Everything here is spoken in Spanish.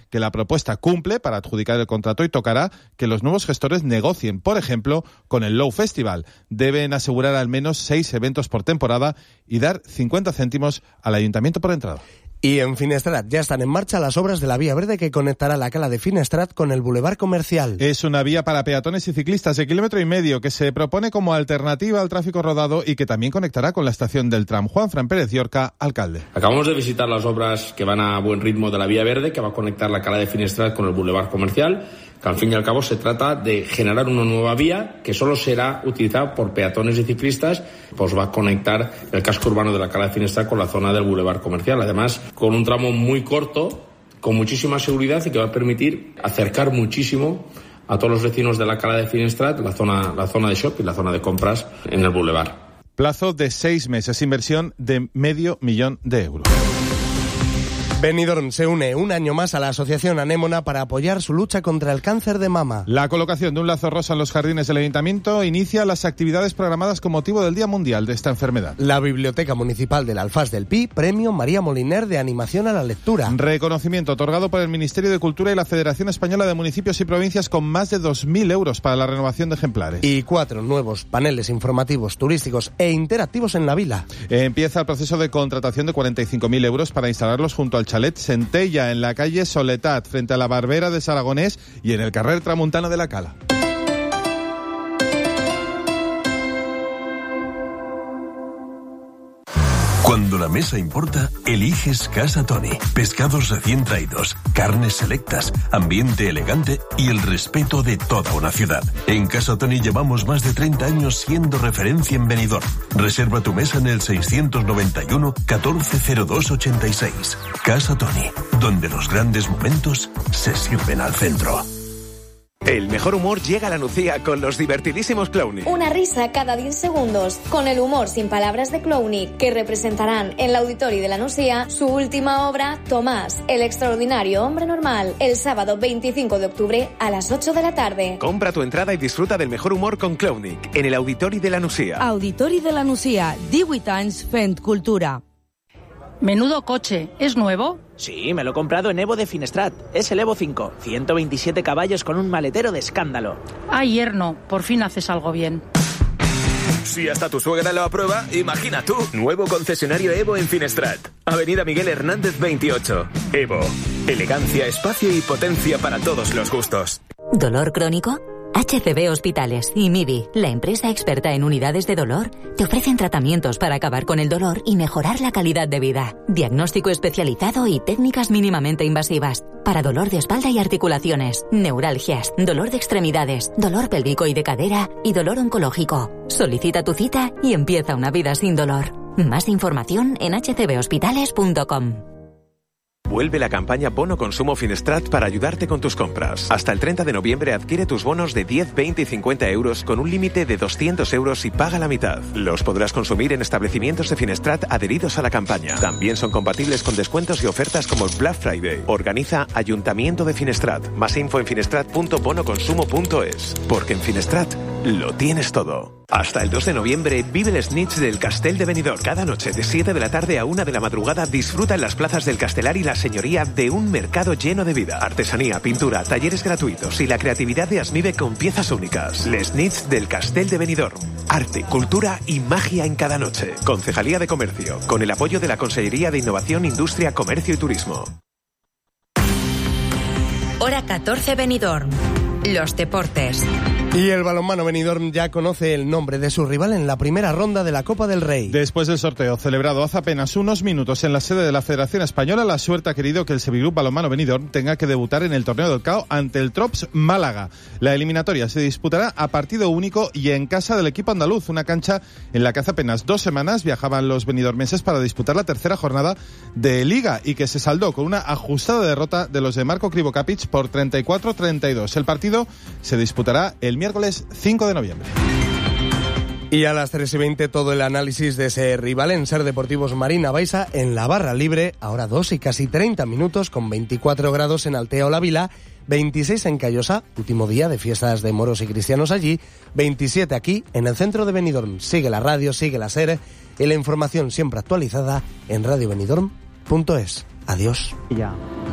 que la propuesta cumple para adjudicar el contrato y tocará que los nuevos gestores negocien, por ejemplo, con el Low Festival. Deben asegurar al menos 6 eventos por temporada y dar 50 céntimos al ayuntamiento por entrada. Y en Finestrat ya están en marcha las obras de la vía verde que conectará la cala de Finestrat con el Boulevard Comercial. Es una vía para peatones y ciclistas de 1,5 kilómetros que se propone como alternativa al tráfico rodado y que también conectará con la estación del tram. Juanfran Pérez Llorca, alcalde. Acabamos de visitar las obras que van a buen ritmo de la vía verde, que va a conectar la cala de Finestrat con el Boulevard Comercial, que al fin y al cabo se trata de generar una nueva vía que solo será utilizada por peatones y ciclistas, pues va a conectar el casco urbano de la cala de Finestrat con la zona del Boulevard Comercial, además con un tramo muy corto, con muchísima seguridad y que va a permitir acercar muchísimo a todos los vecinos de la cala de Finestrat la zona de shopping, la zona de compras en el Boulevard. Plazo de 6 meses, inversión de $500,000 euros. Benidorm se une un año más a la Asociación Anémona para apoyar su lucha contra el cáncer de mama. La colocación de un lazo rosa en los jardines del Ayuntamiento inicia las actividades programadas con motivo del Día Mundial de esta enfermedad. La Biblioteca Municipal del Alfaz del Pi, Premio María Moliner de Animación a la Lectura. Reconocimiento otorgado por el Ministerio de Cultura y la Federación Española de Municipios y Provincias con más de 2.000 euros para la renovación de ejemplares. Y 4 nuevos paneles informativos, turísticos e interactivos en la vila. Empieza el proceso de contratación de 45.000 euros para instalarlos junto al Chalet Centella, en la calle Soletat, frente a la Barbera de Saragonés y en el carrer Tramuntana de la Cala. Cuando la mesa importa, eliges Casa Toni. Pescados recién traídos, carnes selectas, ambiente elegante y el respeto de toda una ciudad. En Casa Toni llevamos más de 30 años siendo referencia en Benidorm. Reserva tu mesa en el 691 140286. Casa Toni, donde los grandes momentos se sirven al centro. El mejor humor llega a la Nucía con los divertidísimos Clowny. Una risa cada 10 segundos, con el humor sin palabras de Clowny, que representarán en el Auditorio de la Nucía su última obra, Tomás, el extraordinario hombre normal, el sábado 25 de octubre a las 8 de la tarde. Compra tu entrada y disfruta del mejor humor con Clowny, en el Auditori de la Nucía. Auditori de la Nucía, 18 anys fent cultura. Menudo coche, ¿es nuevo? Sí, me lo he comprado en Evo de Finestrat. Es el Evo 5, 127 caballos con un maletero de escándalo. Ay, yerno, por fin haces algo bien. Si hasta tu suegra lo aprueba, imagina tú. Nuevo concesionario Evo en Finestrat. Avenida Miguel Hernández 28. Evo. Elegancia, espacio y potencia para todos los gustos. ¿Dolor crónico? HCB Hospitales y MIBI, la empresa experta en unidades de dolor, te ofrecen tratamientos para acabar con el dolor y mejorar la calidad de vida. Diagnóstico especializado y técnicas mínimamente invasivas. Para dolor de espalda y articulaciones, neuralgias, dolor de extremidades, dolor pélvico y de cadera y dolor oncológico. Solicita tu cita y empieza una vida sin dolor. Más información en hcbhospitales.com. Vuelve la campaña Bono Consumo Finestrat para ayudarte con tus compras. Hasta el 30 de noviembre adquiere tus bonos de 10, 20 y 50 euros con un límite de 200 euros y paga la mitad. Los podrás consumir en establecimientos de Finestrat adheridos a la campaña. También son compatibles con descuentos y ofertas como el Black Friday. Organiza Ayuntamiento de Finestrat. Más info en finestrat.bonoconsumo.es. Porque en Finestrat lo tienes todo. Hasta el 2 de noviembre vive el Snitch del Castell de Benidorm. Cada noche de 7 de la tarde a 1 de la madrugada disfruta en las plazas del Castelar y la Señoría de un mercado lleno de vida. Artesanía, pintura, talleres gratuitos y la creatividad de Asmive con piezas únicas. El Snitch del Castell de Benidorm. Arte, cultura y magia en cada noche. Concejalía de Comercio, con el apoyo de la Consellería de Innovación, Industria, Comercio y Turismo. Hora 14 Benidorm. Los deportes. Y el balonmano Benidorm ya conoce el nombre de su rival en la primera ronda de la Copa del Rey. Después del sorteo celebrado hace apenas unos minutos en la sede de la Federación Española, la suerte ha querido que el Sevigroup Balonmano Benidorm tenga que debutar en el torneo del CAO ante el Trops Málaga. La eliminatoria se disputará a partido único y en casa del equipo andaluz, una cancha en la que hace apenas 2 semanas viajaban los benidormenses para disputar la tercera jornada de Liga y que se saldó con una ajustada derrota de los de Marco Krivokapic por 34-32. El partido se disputará el miércoles 5 de noviembre. Y a las 3:20 todo el análisis de ese rival en Ser Deportivos Marina Baixa en la barra libre, ahora 2 y casi 30 minutos con 24 grados en Altea o La Vila, 26 en Callosa, último día de fiestas de moros y cristianos allí, 27 aquí en el centro de Benidorm. Sigue la radio, sigue la SER y la información siempre actualizada en radiobenidorm.es. Adiós. Ya.